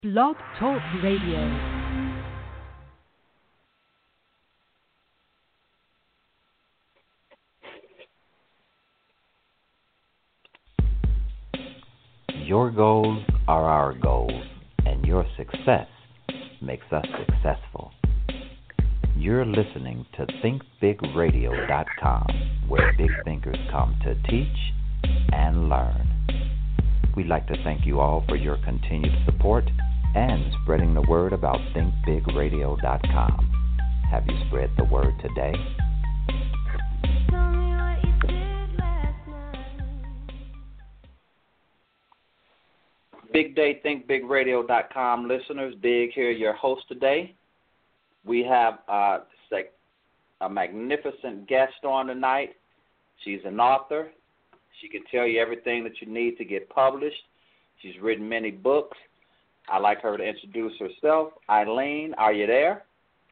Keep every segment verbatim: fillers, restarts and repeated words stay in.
Blog Talk Radio. Your goals are our goals, and your success makes us successful. You're listening to think big radio dot com, where big thinkers come to teach and learn. We'd like to thank you all for your continued support and spreading the word about think big radio dot com. Have you spread the word today? Big Day, think big radio dot com listeners. Big here, your host today. We have uh, a magnificent guest on tonight. She's an author. She can tell you everything that you need to get published. She's written many books. I'd like her to introduce herself. Eileen, are you there?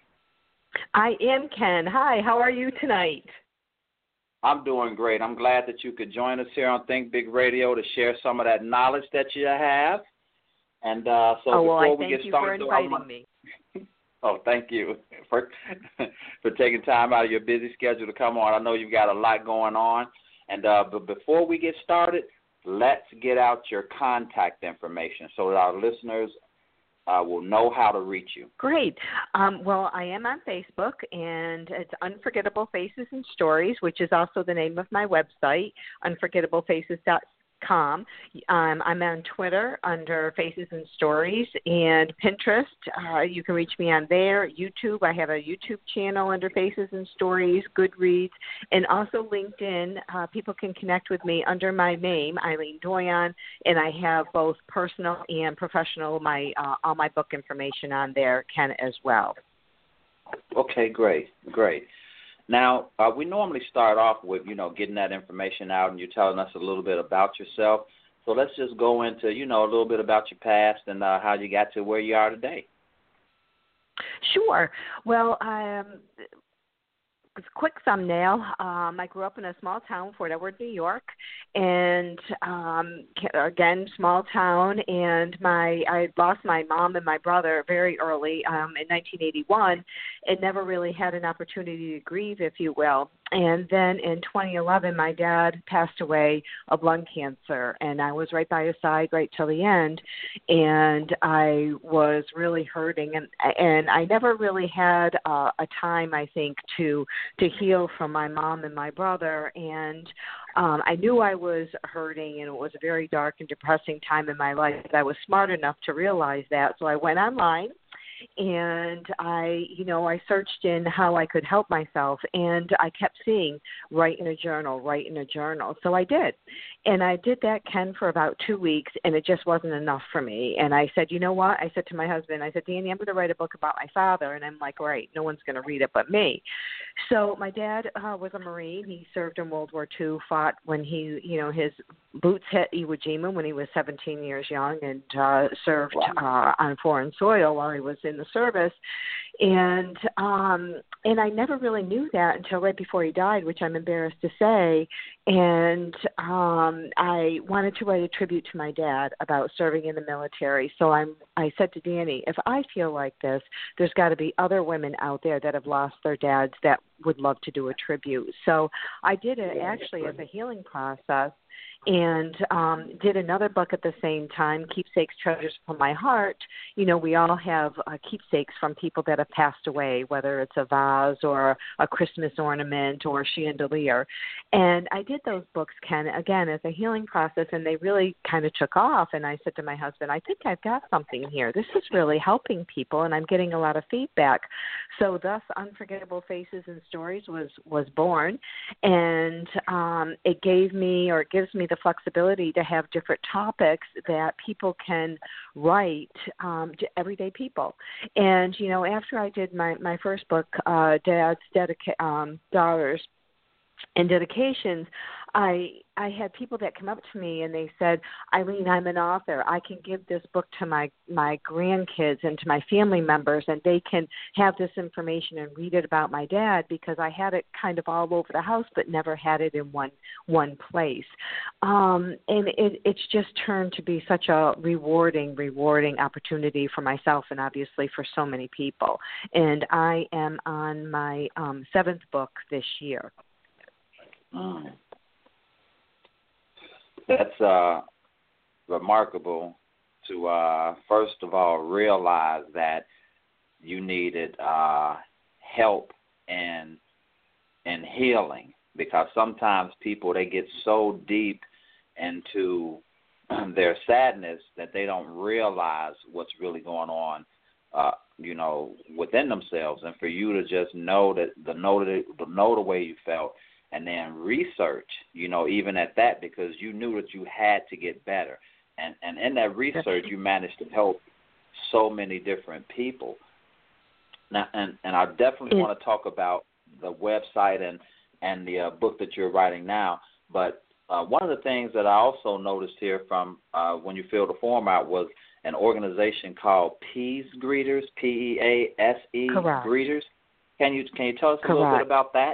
I am, Ken. Hi, how are you tonight? I'm doing great. I'm glad that you could join us here on Think Big Radio to share some of that knowledge that you have. And uh, so oh, well, before I we thank get you started, for inviting me. Oh, thank you for for taking time out of your busy schedule to come on. I know you've got a lot going on. And uh, but before we get started, let's get out your contact information so that our listeners uh, will know how to reach you. Great. Um, well, I am on Facebook, and it's Unforgettable Faces and Stories, which is also the name of my website, unforgettable faces dot com. Um, I'm on Twitter under Faces and Stories, and Pinterest. Uh, you can reach me on there. YouTube, I have a YouTube channel under Faces and Stories, Goodreads, and also LinkedIn. Uh, people can connect with me under my name, Eileen Doyon, and I have both personal and professional, my uh, all my book information on there, Ken, as well. Okay, great, great. Now, uh, we normally start off with, you know, getting that information out and you telling us a little bit about yourself. So let's just go into, you know, a little bit about your past and uh, how you got to where you are today. Sure. Well, um, it's a quick thumbnail. Um, I grew up in a small town, Fort Edward, New York, and um, again, small town. And my I lost my mom and my brother very early um, in nineteen eighty-one, and never really had an opportunity to grieve, if you will. And then in twenty eleven, my dad passed away of lung cancer, and I was right by his side right till the end. And I was really hurting, and and I never really had uh, a time, I think, to to heal from my mom and my brother. And um, I knew I was hurting, and it was a very dark and depressing time in my life. I was smart enough to realize that, so I went online. And I, you know, I searched in how I could help myself, and I kept seeing write in a journal, write in a journal. So I did. And I did that, Ken, for about two weeks, and it just wasn't enough for me. And I said, you know what? I said to my husband, I said, Danny, I'm going to write a book about my father. And I'm like, great, no one's going to read it but me. So my dad uh, was a Marine. He served in World War Two, fought when he, you know, his boots hit Iwo Jima when he was seventeen years young, and uh, served uh, on foreign soil while he was in the service. And um, and I never really knew that until right before he died, which I'm embarrassed to say. And um, I wanted to write a tribute to my dad about serving in the military. So I'm, I said to Danny, if I feel like this, there's got to be other women out there that have lost their dads that would love to do a tribute. So I did it actually as a healing process. And um, did another book at the same time, Keepsakes, Treasures from My Heart. You know, we all have uh, keepsakes from people that have passed away, whether it's a vase or a Christmas ornament or chandelier. And I did those books, Ken, again, as a healing process, and they really kind of took off. And I said to my husband, I think I've got something here. This is really helping people, and I'm getting a lot of feedback. So thus, Unforgettable Faces and Stories was, was born, and um, it gave me, or it gives me the flexibility to have different topics that people can write, um, to everyday people. And, you know, after I did my, my first book, uh, Dad's Dedica- um, Daughters and Dedications, I I had people that come up to me and they said, Eileen, I'm an author. I can give this book to my, my grandkids and to my family members, and they can have this information and read it about my dad, because I had it kind of all over the house but never had it in one one place. Um, and it, it's just turned to be such a rewarding, rewarding opportunity for myself and obviously for so many people. And I am on my um, seventh book this year. Mm. That's uh, remarkable to, uh, first of all, realize that you needed uh, help and and healing, because sometimes people, they get so deep into their sadness that they don't realize what's really going on, uh, you know, within themselves. And for you to just know that the know the, the know the way you felt, and then research, you know, even at that, because you knew that you had to get better. And and in that research, you managed to help so many different people. Now, and, and I definitely mm. want to talk about the website and, and the uh, book that you're writing now. But uh, one of the things that I also noticed here from uh, when you filled the form out was an organization called Peace Greeters, P E A S E Greeters. Can you, can you tell us a Correct. little bit about that?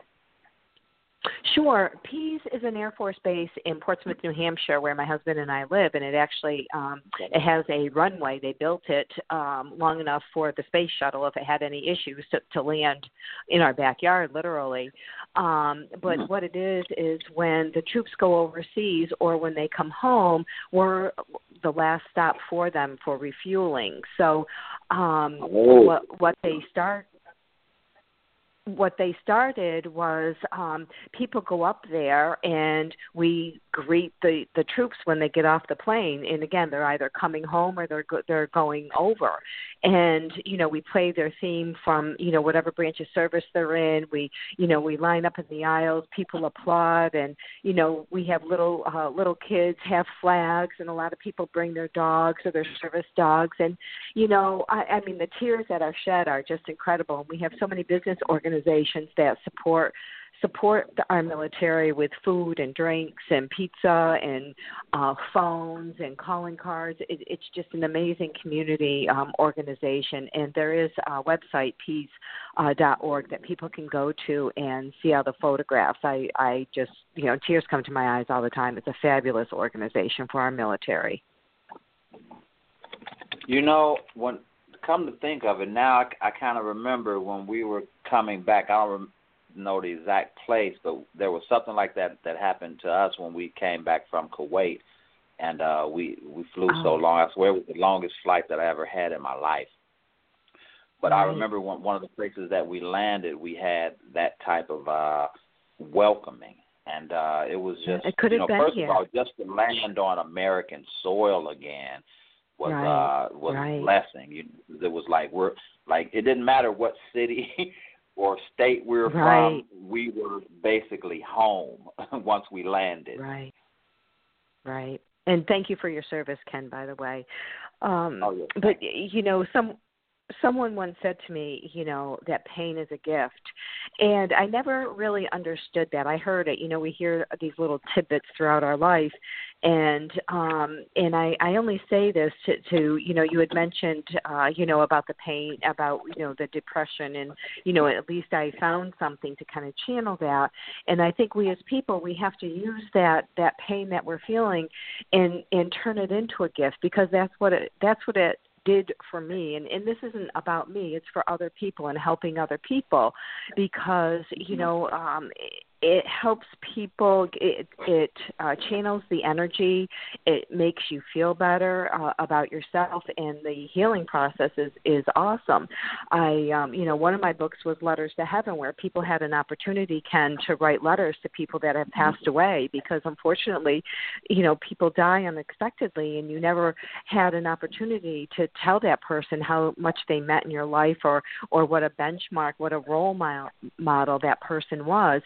Sure. Pease is an Air Force base in Portsmouth, New Hampshire, where my husband and I live, and it actually um, it has a runway. They built it um, long enough for the space shuttle, if it had any issues, to, to land in our backyard, literally. Um, but what it is is when the troops go overseas or when they come home, we're the last stop for them for refueling. So um, oh. what what they start. What they started was um, people go up there and we greet the, the troops when they get off the plane. And again, they're either coming home or they're go- they're going over. And, you know, we play their theme from, you know, whatever branch of service they're in. We, you know, we line up in the aisles, people applaud, and, you know, we have little uh, little kids have flags, and a lot of people bring their dogs or their service dogs. And, you know, I, I mean, the tears that are shed are just incredible. We have so many business organizations that support support our military with food and drinks and pizza and uh, phones and calling cards. It, it's just an amazing community um, organization, and there is a website, peace dot org, that people can go to and see all the photographs. I, I just, you know, tears come to my eyes all the time. It's a fabulous organization for our military. You know, when come to think of it, now I, I kind of remember when we were coming back. I don't rem- know the exact place, but there was something like that that happened to us when we came back from Kuwait, and uh, we we flew oh. so long. I swear it was the longest flight that I ever had in my life. But right. I remember one, one of the places that we landed, we had that type of uh, welcoming, and uh, it was just, it could you have know, been first here. of all, just to land on American soil again was right. uh, was right. a blessing. You, it was like we're like it didn't matter what city or state we were right. from, we were basically home once we landed. Right, right. And thank you for your service, Ken, by the way. Um, oh, yes. But, you know, some someone once said to me, you know, that pain is a gift. And I never really understood that. I heard it. You know, we hear these little tidbits throughout our life. And um, and I, I only say this to, to, you know, you had mentioned, uh, you know, about the pain, about, you know, the depression. And, you know, at least I found something to kind of channel that. And I think we as people, we have to use that, that pain that we're feeling and, and turn it into a gift, because that's what it, that's what it did for me. And, and this isn't about me, it's for other people and helping other people, because, you know, um, it helps people, it, it uh, channels the energy, it makes you feel better uh, about yourself, and the healing process is, is awesome. I, um, you know, one of my books was Letters to Heaven, where people had an opportunity, Ken, to write letters to people that have passed away, because unfortunately, you know, people die unexpectedly, and you never had an opportunity to tell that person how much they meant in your life, or, or what a benchmark, what a role model that person was. And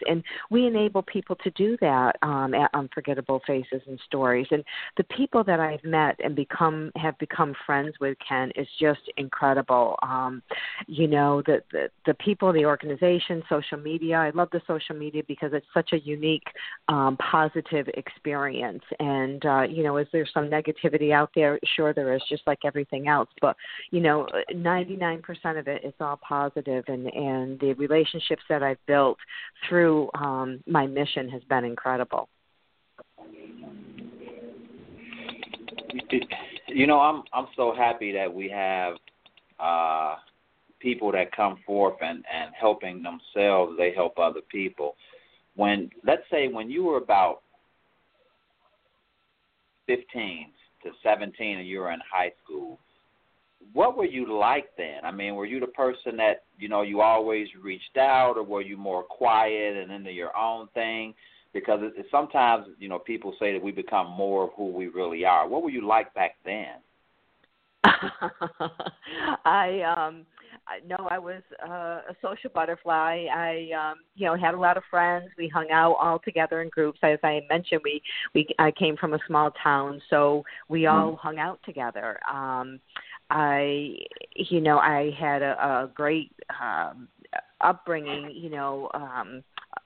we enable people to do that um, at Unforgettable Faces and Stories. And the people that I've met and become have become friends with, Ken, is just incredible. Um, you know, the, the, the people, the organization, social media. I love the social media because it's such a unique, um, positive experience. And, uh, you know, is there some negativity out there? Sure there is, just like everything else. But, you know, ninety-nine percent of it is all positive, and, and the relationships that I've built through um, my mission has been incredible. You know, I'm I'm so happy that we have uh, people that come forth and, and helping themselves, they help other people. When, let's say when you were about fifteen to seventeen and you were in high school, what were you like then? I mean, were you the person that, you know, you always reached out, or were you more quiet and into your own thing? Because it, it, sometimes, you know, people say that we become more of who we really are. What were you like back then? I um no, I was uh, a social butterfly. I um you know had a lot of friends. We hung out all together in groups. As I mentioned, we we I came from a small town, so we all hung out together. Um, I you know I had a, a great um, upbringing. You know. Um,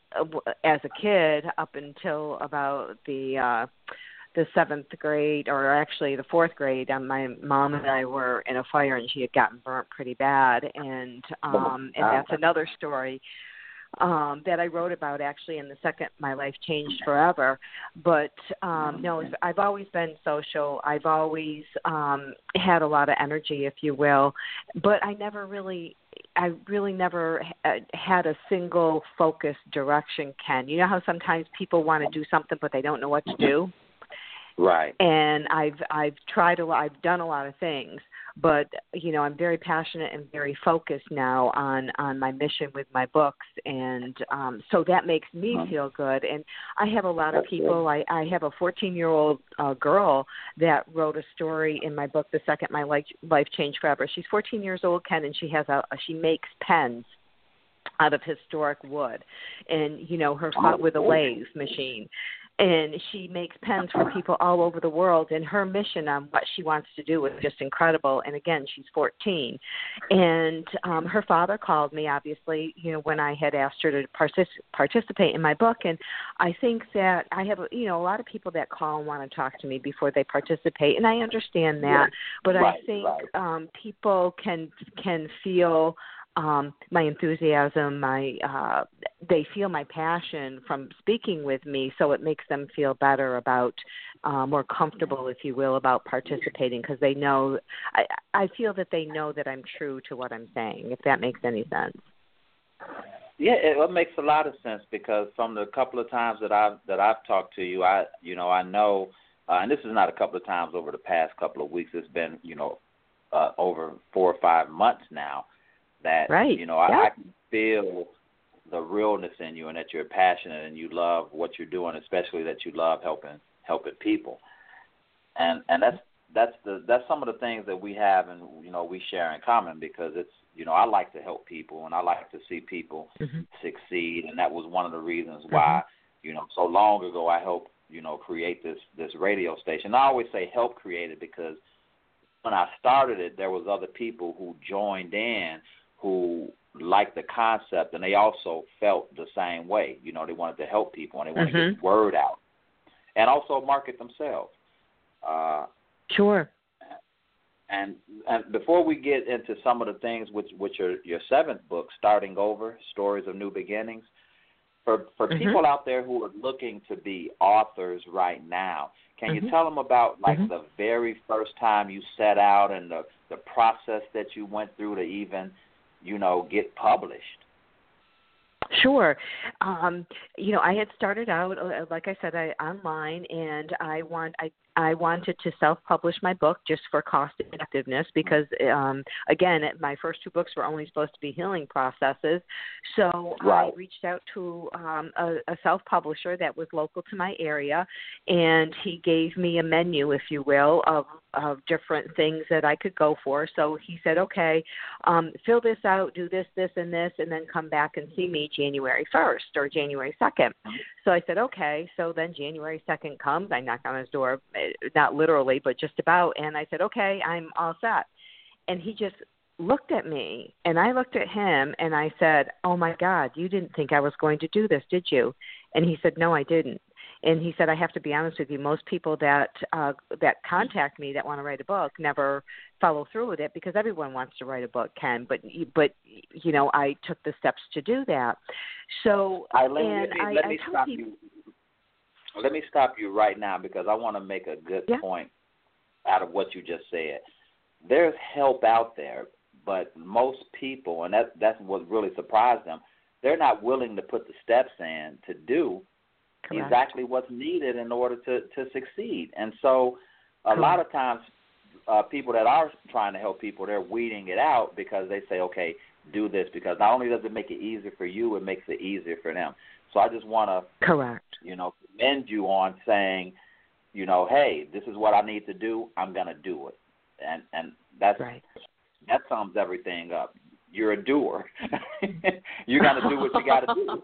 as a kid up until about the uh the seventh grade, or actually the fourth grade, um, my mom and I were in a fire and she had gotten burnt pretty bad, and um and that's another story um that I wrote about actually in the second My Life Changed Forever. But um no, I've always been social. I've always um had a lot of energy, if you will, but I never really I really never had a single focused direction, Ken. You know how sometimes people want to do something, but they don't know what to do? Right. And I've I've tried a lot, I've done a lot of things, but you know I'm very passionate and very focused now on, on my mission with my books, and um, so that makes me feel good. And I have a lot of people. I, I have a fourteen-year-old uh, girl that wrote a story in my book, The Second My Life, Life Changed Forever. She's fourteen years old, Ken, and she has a she makes pens out of historic wood, and you know her with a lathe machine. And she makes pens for people all over the world, and her mission on what she wants to do is just incredible. And again, she's fourteen. And um, her father called me, obviously, you know, when I had asked her to partic- participate in my book. And I think that I have, you know, a lot of people that call and want to talk to me before they participate, and I understand that. Right. But right, I think right. um, people can can feel Um, my enthusiasm, my uh, they feel my passion from speaking with me, so it makes them feel better about, uh, more comfortable, if you will, about participating, because they know, I, I feel that they know that I'm true to what I'm saying, if that makes any sense. Yeah, it, it makes a lot of sense, because from the couple of times that I've that I've talked to you, I you know I know, uh, and this is not a couple of times over the past couple of weeks. It's been you know uh, over four or five months now. That, right. you know, I, yeah. I can feel the realness in you, and that you're passionate and you love what you're doing, especially that you love helping helping people. And and that's that's the that's some of the things that we have and you know we share in common, because it's you know I like to help people and I like to see people mm-hmm. succeed, and that was one of the reasons why mm-hmm. you know so long ago I helped you know create this this radio station. I always say help create it, because when I started it, there was other people who joined in who liked the concept, and they also felt the same way. You know, they wanted to help people, and they wanted mm-hmm. to get the word out, and also market themselves. Uh, sure. And, and before we get into some of the things, which which are your seventh book, Starting Over, Stories of New Beginnings, for for mm-hmm. people out there who are looking to be authors right now, can mm-hmm. you tell them about like mm-hmm. the very first time you set out and the, the process that you went through to even you know, get published? Sure. Um, you know, I had started out, like I said, I, online, and I want, I I wanted to self-publish my book just for cost effectiveness because, um, again, my first two books were only supposed to be healing processes. So right. I reached out to um, a, a self-publisher that was local to my area, and he gave me a menu, if you will, of, of different things that I could go for. So he said, okay, um, fill this out, do this, this, and this, and then come back and see me January first or January second. So I said, okay. So then January second comes. I knock on his door, not literally, but just about. And I said, okay, I'm all set. And he just looked at me, and I looked at him, and I said, oh, my God, you didn't think I was going to do this, did you? And he said, no, I didn't. And he said, I have to be honest with you, most people that uh, that contact me that want to write a book never follow through with it because everyone wants to write a book, Ken. But, but you know, I took the steps to do that. So, Eileen, and let me, I, let I me tell stop people, you. Let me stop you right now because I want to make a good yeah. point out of what you just said. There's help out there, but most people, and that, that's what really surprised them, they're not willing to put the steps in to do Correct. exactly what's needed in order to, to succeed. And so a Correct. lot of times uh, people that are trying to help people, they're weeding it out because they say, okay, do this, because not only does it make it easier for you, it makes it easier for them. So I just want to, Correct. you know, commend you on saying, you know, hey, this is what I need to do. I'm going to do it. And and that's right. that sums everything up. You're a doer. You got to do what you got to do.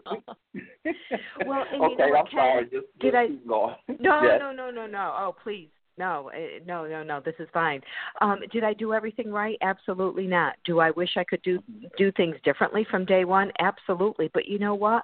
Well, and okay, you know, I'm Ken, sorry. Just, did just I? keep going. No, yes. no, no, no, no. Oh, please. No, no, no, no. This is fine. Um, did I do everything right? Absolutely not. Do I wish I could do do things differently from day one? Absolutely. But you know what?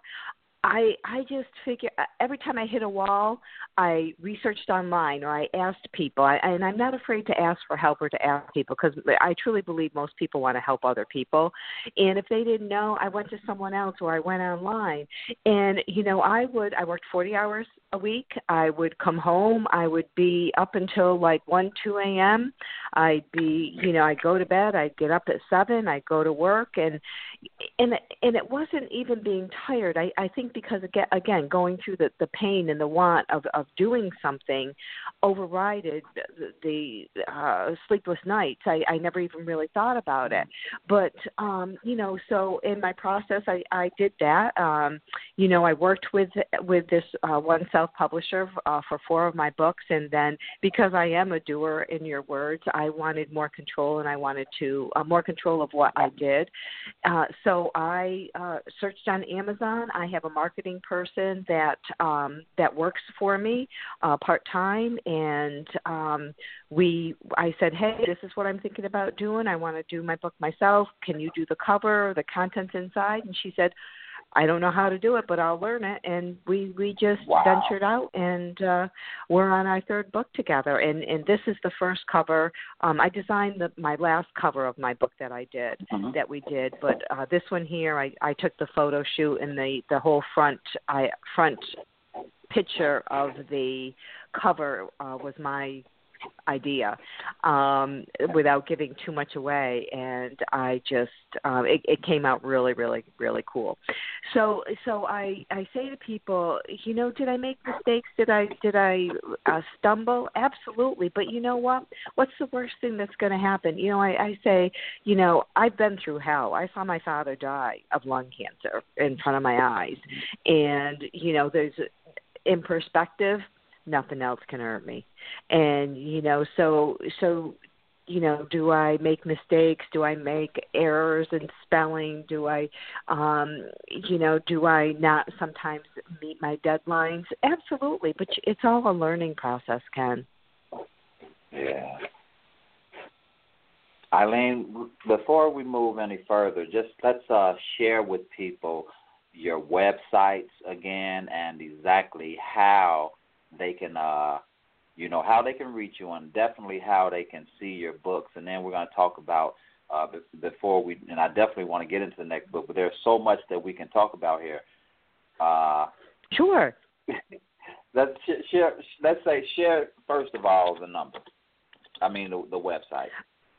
I I just figure every time I hit a wall, I researched online or I asked people, I, and I'm not afraid to ask for help or to ask people because I truly believe most people want to help other people. And if they didn't know, I went to someone else or I went online. And, you know, I would, I worked forty hours a week. I would come home. I would be up until like one, two a.m. I'd be, you know, I'd go to bed. I'd get up at seven. I'd go to work. And and and it wasn't even being tired. I, I think because, again, going through the, the pain and the want of, of doing something overrided the, the uh, sleepless nights. I, I never even really thought about it. But, um, you know, so in my process, I, I did that. Um, you know, I worked with with this uh, one self-publisher uh, for four of my books. And then because I am a doer, in your words, I wanted more control and I wanted to uh, more control of what I did. Uh, so I uh, searched on Amazon. I have a marketing person that um, that works for me uh, part-time. And um, we, I said, hey, this is what I'm thinking about doing. I want to do my book myself. Can you do the cover, the contents inside? And she said, I don't know how to do it, but I'll learn it. And we, we just wow. ventured out, and uh, we're on our third book together. And, and this is the first cover. Um, I designed the, my last cover of my book that I did, mm-hmm. that we did. But uh, this one here, I, I took the photo shoot, and the, the whole front I, front picture of the cover uh, was my idea, um, without giving too much away, and I just uh, it, it came out really, really, really cool. So, so I, I say to people, you know, did I make mistakes? Did I did I uh, stumble? Absolutely. But you know what? What's the worst thing that's going to happen? You know, I, I say, you know, I've been through hell. I saw my father die of lung cancer in front of my eyes, and you know, there's in perspective, nothing else can hurt me. And, you know, so, so, you know, do I make mistakes? Do I make errors in spelling? Do I, um, you know, do I not sometimes meet my deadlines? Absolutely. But it's all a learning process, Ken. Yeah. Eileen, before we move any further, just let's uh, share with people your websites again and exactly how they can, uh, you know, how they can reach you, and definitely how they can see your books. And then we're going to talk about uh, before we, and I definitely want to get into the next book, but there's so much that we can talk about here. Uh, sure. let's share. Let's say share first of all the number. I mean the, the website.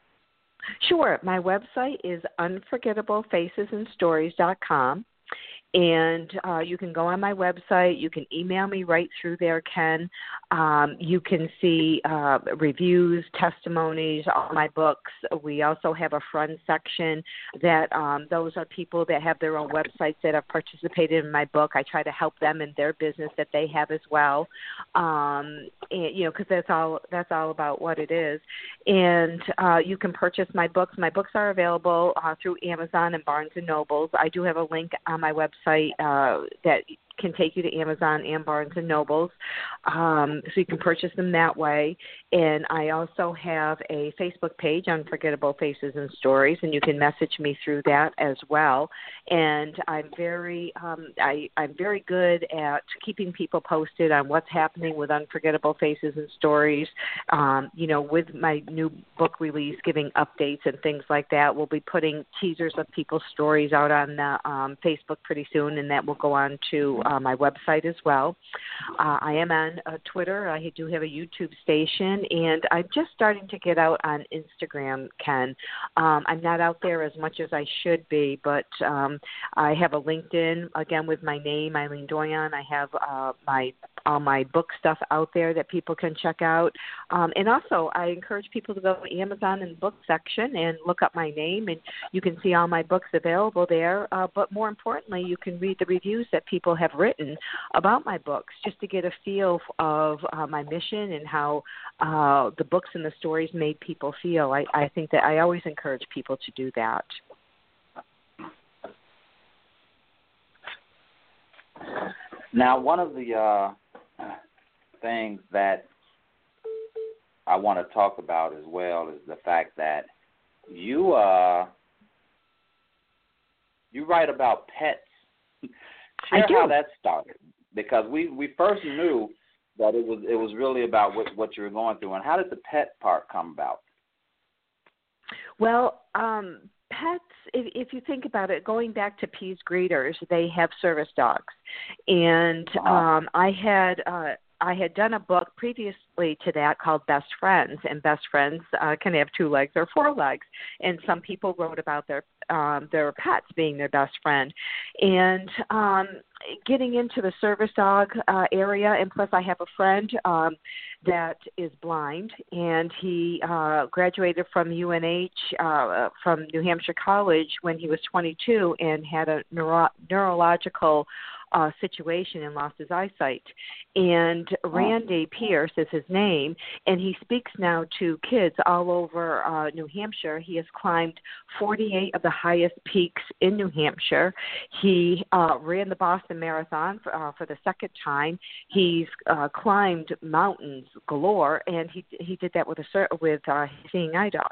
Sure. My website is unforgettable faces and stories dot com. And uh, you can go on my website. You can email me right through there, Ken. Um, you can see uh, reviews, testimonies, all my books. We also have a friend section that um, those are people that have their own websites that have participated in my book. I try to help them in their business that they have as well, um, and, you know, because that's all that's all about what it is. And uh, you can purchase my books. My books are available uh, through Amazon and Barnes and Nobles. I do have a link on my website uh, that can take you to Amazon and Barnes and Nobles, um, so you can purchase them that way. And I also have a Facebook page, Unforgettable Faces and Stories, and you can message me through that as well. And I'm very, um, I, I'm very good at keeping people posted on what's happening with Unforgettable Faces and Stories. Um, you know, with my new book release, giving updates and things like that. We'll be putting teasers of people's stories out on the, um, Facebook pretty soon, and that will go on to Uh, my website as well. Uh, I am on uh, Twitter. I do have a YouTube station, and I'm just starting to get out on Instagram, Ken. Um, I'm not out there as much as I should be, but um, I have a LinkedIn, again, with my name, Eileen Doyon. I have uh, my all my book stuff out there that people can check out. Um, and also, I encourage people to go to Amazon in the book section and look up my name, and you can see all my books available there. Uh, but more importantly, you can read the reviews that people have written about my books, just to get a feel of uh, my mission and how uh, the books and the stories made people feel. I, I think that I always encourage people to do that. Now, one of the uh, things that I want to talk about as well is the fact that you uh, you write about pets. Share I do. how that started, because we, we first knew that it was it was really about what, what you were going through. And how did the pet part come about? Well, um, pets, if, if you think about it, going back to Pease Greeters, they have service dogs. And um, I had uh, I had done a book previously to that called Best Friends, and Best Friends uh, can have two legs or four legs. And some people wrote about their um, their pets being their best friend. And um, getting into the service dog uh, area, and plus I have a friend um, that is blind, and he uh, graduated from U N H, uh, from New Hampshire College when he was twenty-two, and had a neuro- neurological uh, situation and lost his eyesight. And Randy Pierce is his name, and he speaks now to kids all over uh, New Hampshire. He has climbed forty-eight of the highest peaks in New Hampshire. He uh, ran the Boston Marathon for, uh, for the second time. He's uh, climbed mountains galore, and he he did that with a with uh, his seeing eye dog.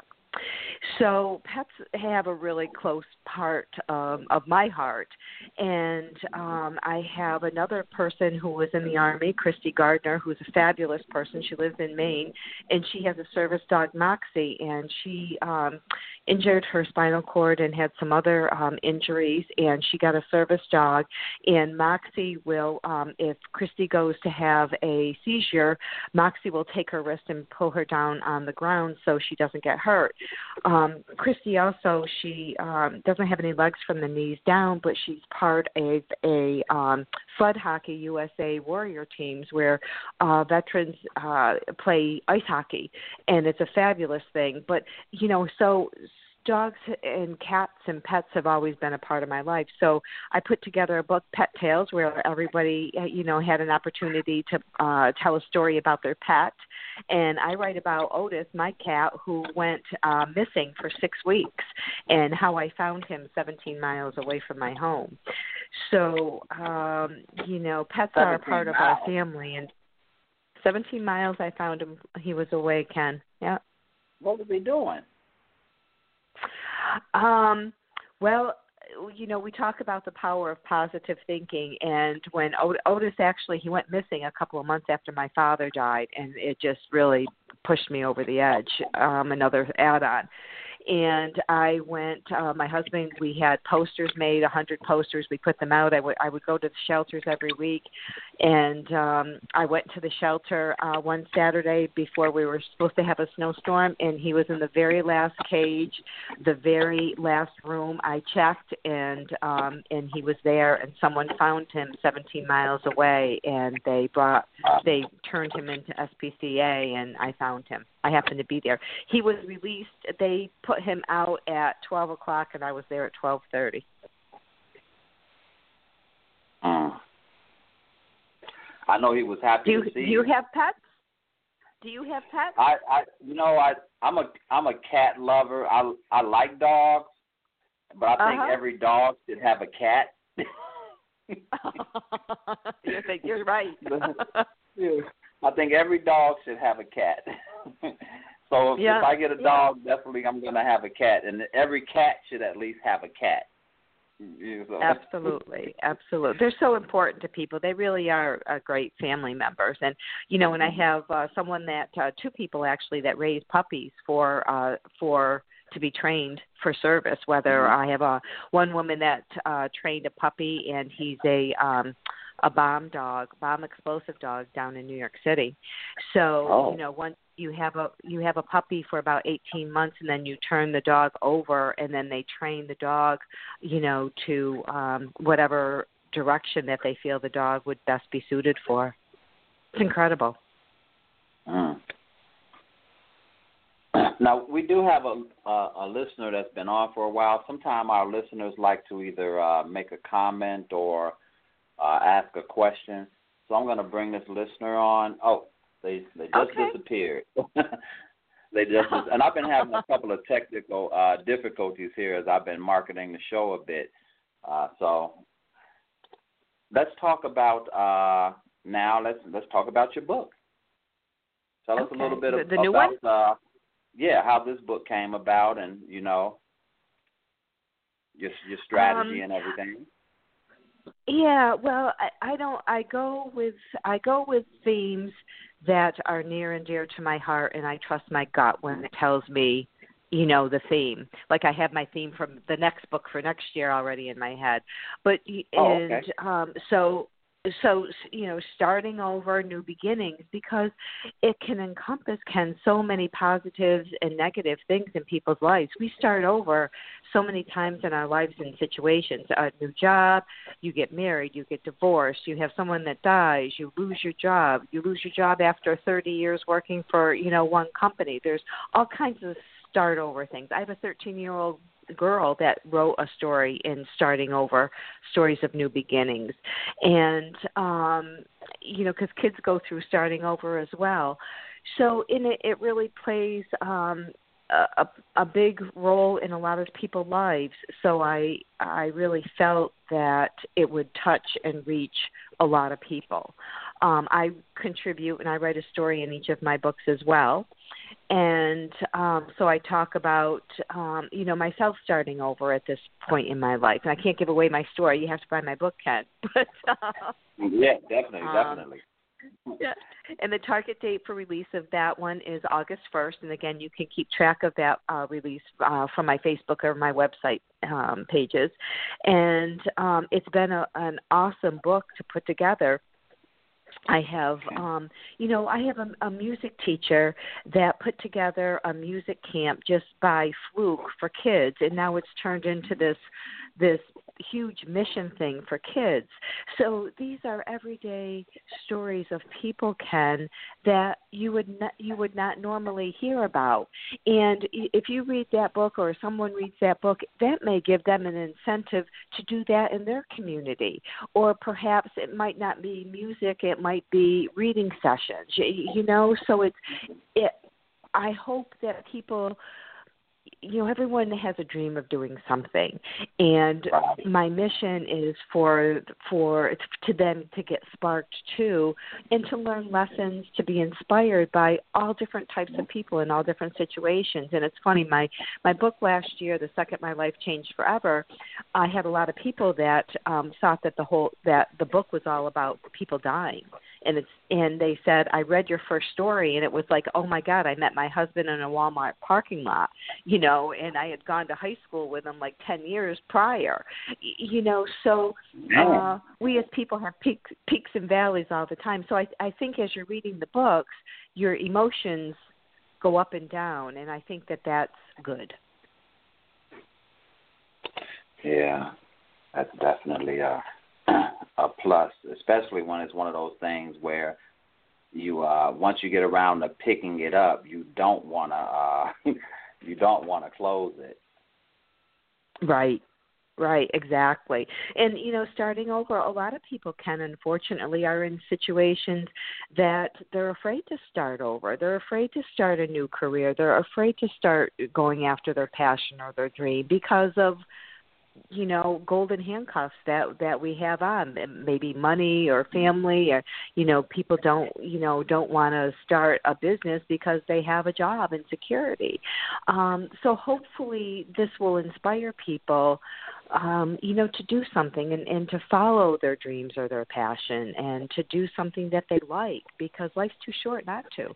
So pets have a really close part um, of my heart. And um, I have another person who was in the Army, Christy Gardner, who's a fabulous person. She lives in Maine, and she has a service dog, Moxie, and she um, injured her spinal cord and had some other um, injuries, and she got a service dog. And Moxie will, um, if Christy goes to have a seizure, Moxie will take her wrist and pull her down on the ground so she doesn't get hurt. Um, Christy also, she um, doesn't have any legs from the knees down, but she's part of a um, sled hockey U S A Warrior teams where uh, veterans uh, play ice hockey, and it's a fabulous thing. But, you know, so dogs and cats and pets have always been a part of my life. So I put together a book, Pet Tales, where everybody, you know, had an opportunity to uh, tell a story about their pet. And I write about Otis, my cat, who went uh, missing for six weeks, and how I found him seventeen miles away from my home. So, um, you know, pets are a part of our family. And seventeen miles, I found him. He was away, Ken. Yeah. What was he doing? Um, well, you know, we talk about the power of positive thinking, and when Ot- Otis actually, he went missing a couple of months after my father died, and it just really pushed me over the edge, um, another add-on. And I went, uh, my husband, we had posters made, one hundred posters. We put them out. I would I would go to the shelters every week And um, I went to the shelter uh, one Saturday before we were supposed to have a snowstorm, and he was in the very last cage, the very last room. I checked, and um, and he was there, and someone found him seventeen miles away, and they brought they turned him into S P C A, and I found him. I happened to be there. He was released. They put him out at twelve o'clock, and I was there at twelve thirty. Mm. I know he was happy do you, to see do you have pets? Do you have pets? I, I, you know, I, I'm a, I'm a cat lover. I, I like dogs, but I think uh-huh. every dog should have a cat. You think you're right. Yeah. I think every dog should have a cat. So if, yeah. if I get a dog, yeah. definitely I'm going to have a cat, and every cat should at least have a cat. So. Absolutely, absolutely. They're so important to people. They really are uh, great family members. And you know, when I have uh, someone that uh, two people actually that raise puppies for uh, for to be trained for service. Whether mm-hmm. I have a one woman that uh, trained a puppy, and he's a um, a bomb dog, bomb explosive dog down in New York City. So oh. you know, once you have a you have a puppy for about eighteen months, and then you turn the dog over, and then they train the dog, you know, to um, whatever direction that they feel the dog would best be suited for. It's incredible. Mm. Now, we do have a, a a listener that's been on for a while. Sometimes our listeners like to either uh, make a comment or uh, ask a question. So I'm going to bring this listener on. Oh. They they just okay. disappeared. They just dis- and I've been having a couple of technical uh, difficulties here as I've been marketing the show a bit. Uh, so let's talk about uh, now. Let's let's talk about your book. Tell us okay. a little bit the, of, the new about one? Uh, yeah, how this book came about, and you know your your strategy um, and everything. Yeah, well, I, I don't. I go with I go with themes that are near and dear to my heart, and I trust my gut when it tells me, you know, the theme. Like I have my theme from the next book for next year already in my head. But oh, and okay. um, so. So, you know, starting over, new beginnings, because it can encompass, Ken, so many positives and negative things in people's lives. We start over so many times in our lives and situations. A new job, you get married, you get divorced, you have someone that dies, you lose your job, you lose your job after thirty years working for, you know, one company. There's all kinds of start over things. I have a thirteen-year-old girl that wrote a story in Starting Over, Stories of New Beginnings. And, um, you know, because kids go through starting over as well. So in it, it really plays um, a, a big role in a lot of people's lives. So I, I really felt that it would touch and reach a lot of people. Um, I contribute and I write a story in each of my books as well. And um, so I talk about, um, you know, myself starting over at this point in my life. And I can't give away my story. You have to buy my book, Ken. But, uh, yeah, definitely, um, definitely. Yeah. And the target date for release of that one is August first. And, again, you can keep track of that uh, release uh, from my Facebook or my website um, pages. And um, it's been a, an awesome book to put together. I have, um, you know, I have a, a music teacher that put together a music camp just by fluke for kids, and now it's turned into this this huge mission thing for kids. So these are everyday stories of people, Ken, that you would not, you would not normally hear about. And if you read that book or someone reads that book, that may give them an incentive to do that in their community. Or perhaps it might not be music, it might be reading sessions, you know. So it's, it, I hope that people, you know, everyone has a dream of doing something, and my mission is for for to them to get sparked too, and to learn lessons, to be inspired by all different types of people in all different situations. And it's funny, my my book last year, The Second My Life Changed Forever, I had a lot of people that um, thought that the whole that the book was all about people dying and it's and they said, I read your first story, and it was like, oh my God, I met my husband in a Walmart parking lot, you know, and I had gone to high school with him like ten years prior, you know. So uh, we as people have peaks, peaks and valleys all the time. So I, I think as you're reading the books, your emotions go up and down, and I think that that's good. Yeah, that's definitely a, a plus, especially when it's one of those things where you uh, once you get around to picking it up, you don't want to uh, you don't want to close it. Right. Right, exactly. And, you know, starting over, a lot of people can, unfortunately, are in situations that they're afraid to start over. They're afraid to start a new career. They're afraid to start going after their passion or their dream because of, you know, golden handcuffs that that we have on, maybe money or family, or, you know, people don't, you know, don't want to start a business because they have a job and security. Um, so hopefully this will inspire people, um, you know, to do something and, and to follow their dreams or their passion and to do something that they like, because life's too short not to.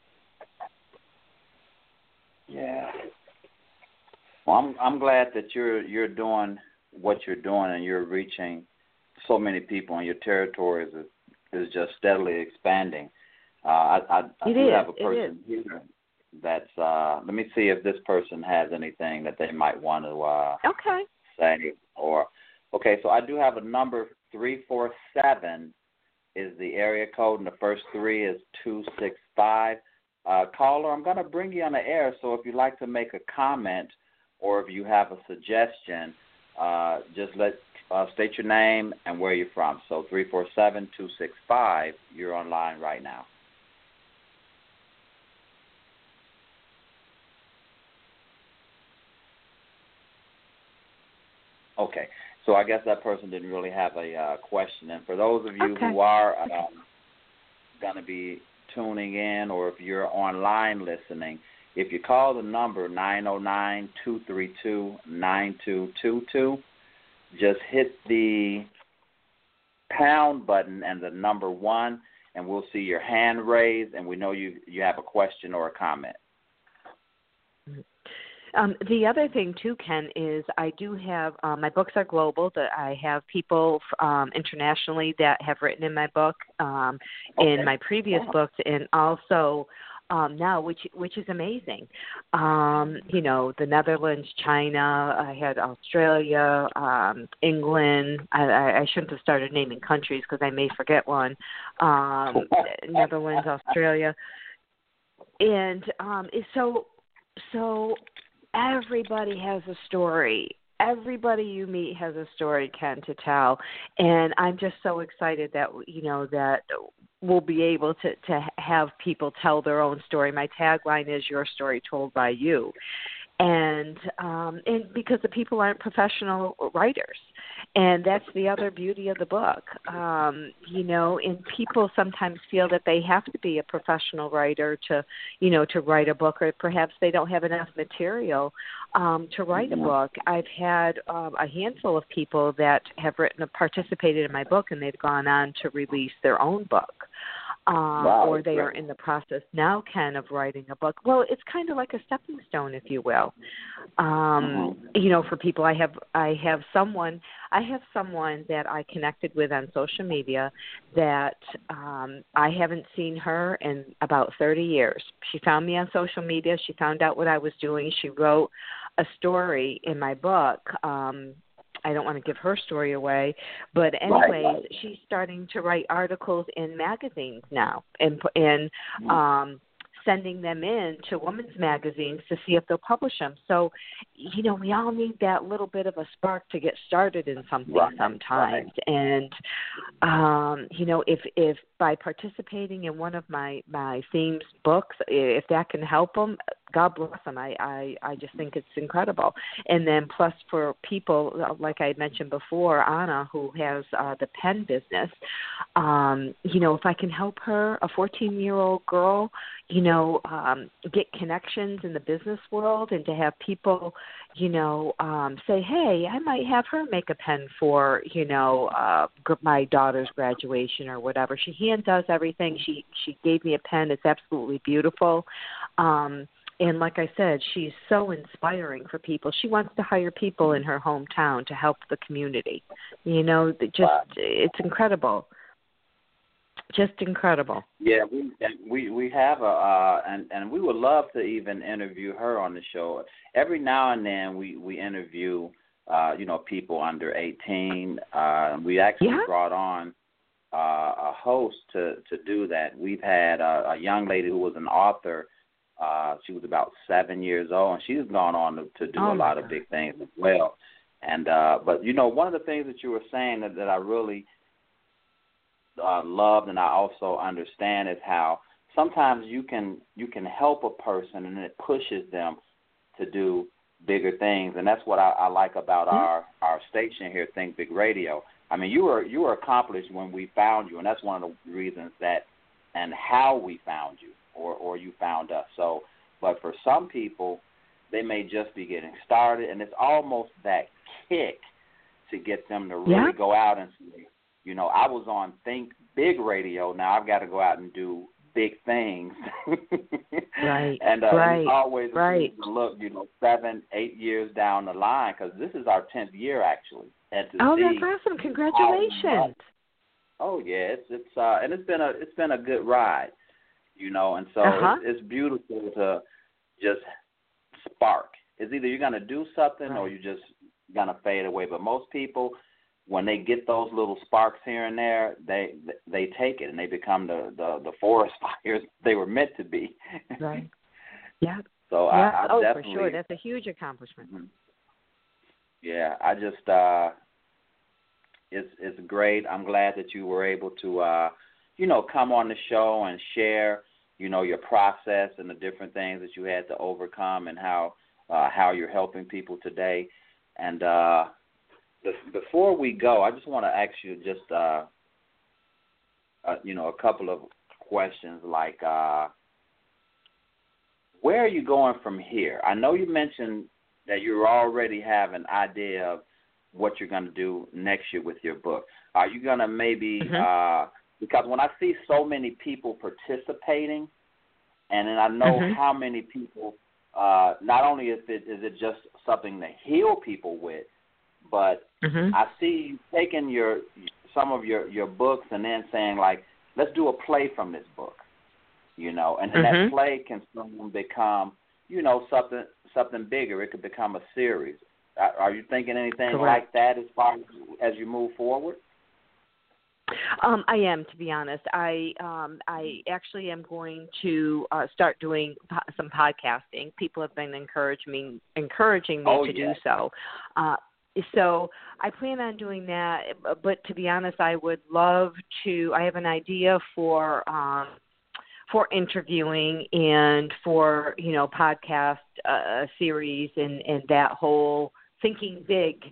Yeah. Well, I'm I'm glad that you're you're doing what you're doing and you're reaching so many people, and your territories is, is just steadily expanding. Uh, I, I, I do is, have a person here that's, uh, let me see if this person has anything that they might want to uh, okay. say. Or, okay, so I do have a number, three four seven is the area code, and the first three is two six five. Uh, caller, I'm going to bring you on the air, so if you'd like to make a comment or if you have a suggestion, Uh, just let uh, state your name and where you're from. So three four seven, two six five, you're online right now. Okay, so I guess that person didn't really have a uh, question. And for those of you okay. who are um, going to be tuning in, or if you're online listening, if you call the number nine oh nine, two three two, nine two two two, just hit the pound button and the number one, and we'll see your hand raised, and we know you you have a question or a comment. Um, the other thing, too, Ken, is I do have um, – my books are global. That I have people um, internationally that have written in my book, um, okay. in my previous wow. books, and also – Um, now, which which is amazing. Um, you know, the Netherlands, China, I had Australia, um, England. I, I shouldn't have started naming countries because I may forget one. Um, Netherlands, Australia. And um, so, so everybody has a story. Everybody you meet has a story, Ken, to tell. And I'm just so excited that, you know, that we'll be able to, to have people tell their own story. My tagline is your story told by you. And um, and because the people aren't professional writers. And that's the other beauty of the book. Um, you know, and people sometimes feel that they have to be a professional writer to, you know, to write a book, or perhaps they don't have enough material um, to write a book. I've had um, a handful of people that have written, participated in my book, and they've gone on to release their own book. Um, wow, or they great. are in the process now, Ken, of writing a book. Well, it's kind of like a stepping stone, if you will. Um, mm-hmm. You know, for people, I have I have someone I have someone that I connected with on social media that um, I haven't seen her in about thirty years. She found me on social media. She found out what I was doing. She wrote a story in my book. Um, I don't want to give her story away, but anyways, right, right. she's starting to write articles in magazines now, and and um, sending them in to women's magazines to see if they'll publish them. So, you know, we all need that little bit of a spark to get started in something right, sometimes. Right. And, um, you know, if, if by participating in one of my, my themes books, if that can help them, God bless them. I, I, I just think it's incredible. And then plus for people, like I mentioned before, Anna, who has uh, the pen business, um, you know, if I can help her, a fourteen-year-old girl, you know, um, get connections in the business world and to have people, you know, um, say, hey, I might have her make a pen for, you know, uh, my daughter's graduation or whatever. She hand does everything. She, she gave me a pen. It's absolutely beautiful. Um, And like I said, she's so inspiring for people. She wants to hire people in her hometown to help the community. You know, just wow. It's incredible. Just incredible. Yeah, we we we have a uh, and and we would love to even interview her on the show. Every now and then we we interview uh, you know people under eighteen. Uh, we actually yeah. brought on uh, a host to to do that. We've had a, a young lady who was an author. Uh, she was about seven years old, and she's gone on to, to do oh a lot God. of big things as well. And uh, but you know, one of the things that you were saying that, that I really uh, loved, and I also understand, is how sometimes you can you can help a person, and it pushes them to do bigger things. And that's what I, I like about mm-hmm. our, our station here, Think Big Radio. I mean, you were you were accomplished when we found you, and that's one of the reasons that and how we found you. Or, or you found us. So, but for some people, they may just be getting started, and it's almost that kick to get them to really yeah. go out and say, you know, I was on Think Big Radio. Now I've got to go out and do big things. right. And uh, right. it's always right. to look, you know, seven, eight years down the line, because this is our tenth year actually. And to oh, see that's awesome! Congratulations. Oh yeah, it's it's uh, and it's been a it's been a good ride. You know, and so uh-huh. it's, it's beautiful to just spark. It's either you're going to do something right. or you're just going to fade away. But most people, when they get those little sparks here and there, they they take it and they become the, the, the forest fires they were meant to be. Right. Yeah. So yeah. I, I oh, definitely, for sure. That's a huge accomplishment. Mm-hmm. Yeah, I just, uh, it's it's great. I'm glad that you were able to, uh, you know, come on the show and share, you know, your process and the different things that you had to overcome and how uh, how you're helping people today. And uh, before we go, I just want to ask you just, uh, uh, you know, a couple of questions like, uh, where are you going from here? I know you mentioned that you already have an idea of what you're going to do next year with your book. Are you going to maybe mm-hmm. uh, because when I see so many people participating, and then I know mm-hmm. how many people, uh, not only is it, is it just something to heal people with, but mm-hmm. I see you taking your some of your, your books and then saying, like, let's do a play from this book, you know, and then mm-hmm. that play can soon become, you know, something something bigger. It could become a series. Are, are you thinking anything Correct. like that as far as, as you move forward? Um, I am, to be honest. I um, I actually am going to uh, start doing po- some podcasting. People have been encouraging me, encouraging me oh, to yeah. do so. Uh, so I plan on doing that. But to be honest, I would love to. I have an idea for um, for interviewing and for you know podcast uh, series and, and that whole thinking big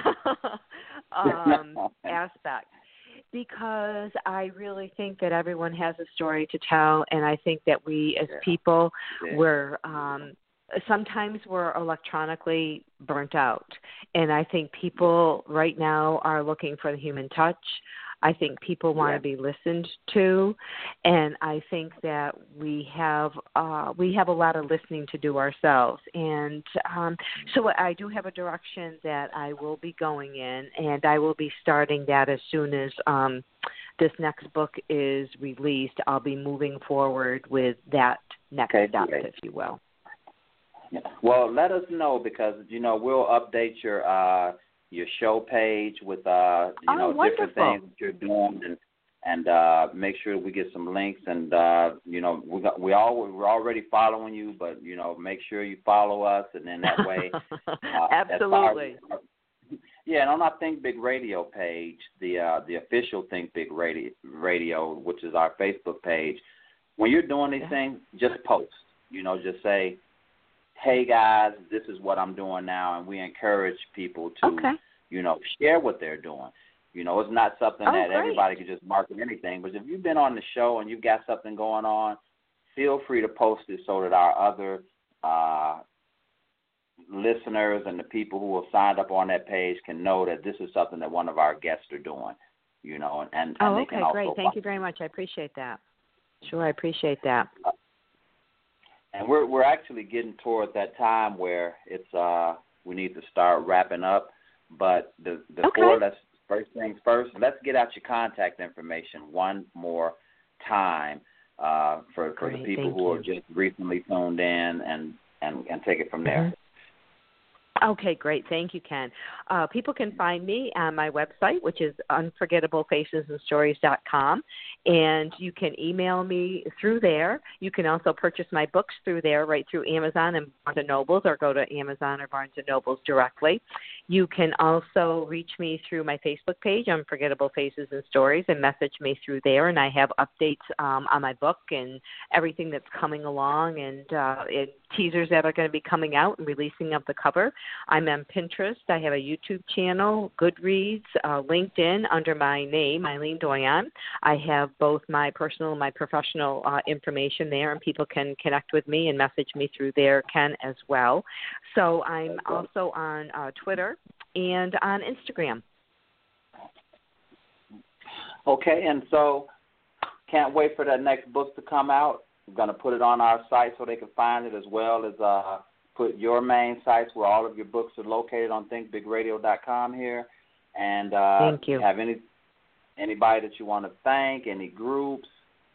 um, aspect. Because I really think that everyone has a story to tell, and I think that we as yeah. people, yeah. we're um, sometimes we're electronically burnt out, and I think people right now are looking for the human touch. I think people want yeah. to be listened to, and I think that we have uh, we have a lot of listening to do ourselves. And um, so I do have a direction that I will be going in, and I will be starting that as soon as um, this next book is released. I'll be moving forward with that next okay, step, great. if you will. Yeah. Well, let us know because, you know, we'll update your uh, – your show page with uh you oh, know wonderful. different things that you're doing and and uh make sure we get some links and uh you know we got we all we're already following you, but you know make sure you follow us, and then that way uh, absolutely as as, yeah and on our Think Big Radio page, the uh the official Think Big Radio radio which is our Facebook page, when you're doing these yeah. things, just post, you know just say, hey, guys, this is what I'm doing now, and we encourage people to, Okay. you know, share what they're doing. You know, it's not something Oh, that great. everybody can just market anything, but if you've been on the show and you've got something going on, feel free to post it so that our other uh, listeners and the people who have signed up on that page can know that this is something that one of our guests are doing, you know, and, and, Oh, and they okay, can also great. Thank you very much. I appreciate that. Sure, I appreciate that. And we're we're actually getting toward that time where it's uh we need to start wrapping up. But the before Okay. let's first things first, let's get out your contact information one more time uh, for for Great, the people thank who you. are just recently tuned in, and and, and take it from there. Mhm. Okay, great. Thank you, Ken. Uh, people can find me on my website, which is unforgettable faces and stories dot com, and you can email me through there. You can also purchase my books through there, right through Amazon and Barnes and Nobles, or go to Amazon or Barnes and Nobles directly. You can also reach me through my Facebook page, Unforgettable Faces and Stories, and message me through there, and I have updates um, on my book and everything that's coming along, and, uh, and teasers that are going to be coming out and releasing of the cover. I'm on Pinterest. I have a YouTube channel, Goodreads, uh, LinkedIn under my name, Eileen Doyon. I have both my personal and my professional uh, information there, and people can connect with me and message me through there, Ken, as well. So I'm also on uh, Twitter and on Instagram. Okay, and so can't wait for that next book to come out. I'm going to put it on our site so they can find it, as well as uh, put your main sites where all of your books are located on think big radio dot com here. And uh, Thank you. have any anybody that you want to thank, any groups?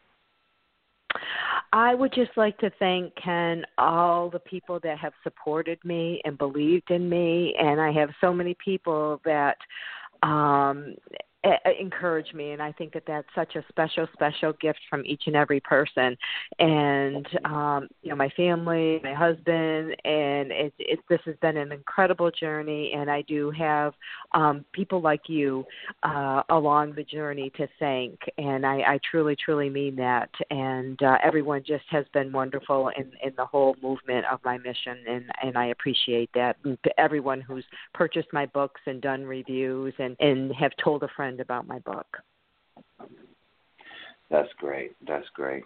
I would just like to thank, Ken, all the people that have supported me and believed in me, and I have so many people that um, encourage me, and I think that that's such a special, special gift from each and every person. And um, you know, my family, my husband, and it, it, this has been an incredible journey. And I do have um, people like you uh, along the journey to thank, and I, I truly, truly mean that. And uh, everyone just has been wonderful in, in the whole movement of my mission, and, and I appreciate that. And to everyone who's purchased my books and done reviews and, and have told a friend about my book. That's great. That's great.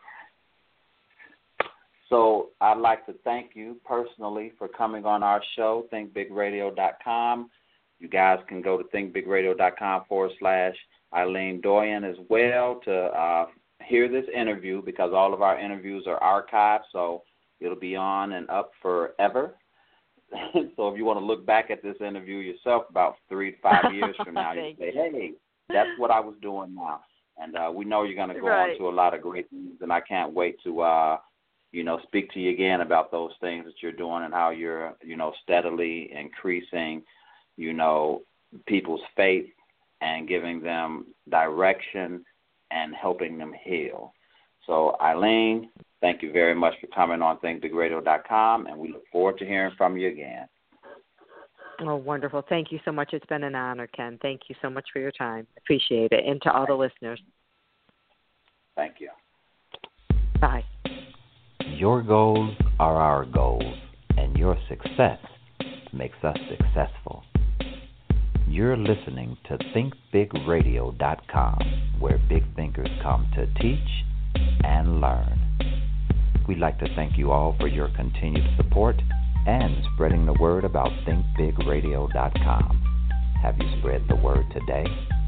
So I'd like to thank you personally for coming on our show, think big radio dot com. You guys can go to think big radio dot com forward slash Eileen Doyon as well to uh, hear this interview, because all of our interviews are archived, so it'll be on and up forever. So if you want to look back at this interview yourself about three to five years from now, you say, hey, that's what I was doing now. And uh, we know you're going to go Right. on to a lot of great things, and I can't wait to, uh, you know, speak to you again about those things that you're doing and how you're, you know, steadily increasing, you know, people's faith and giving them direction and helping them heal. So, Eileen, thank you very much for coming on think big radio dot com, and we look forward to hearing from you again. Oh, wonderful. Thank you so much. It's been an honor, Ken. Thank you so much for your time. Appreciate it. And to all the listeners. Thank you. Bye. Your goals are our goals, and your success makes us successful. You're listening to think big radio dot com, where big thinkers come to teach and learn. We'd like to thank you all for your continued support and spreading the word about think big radio dot com. Have you spread the word today?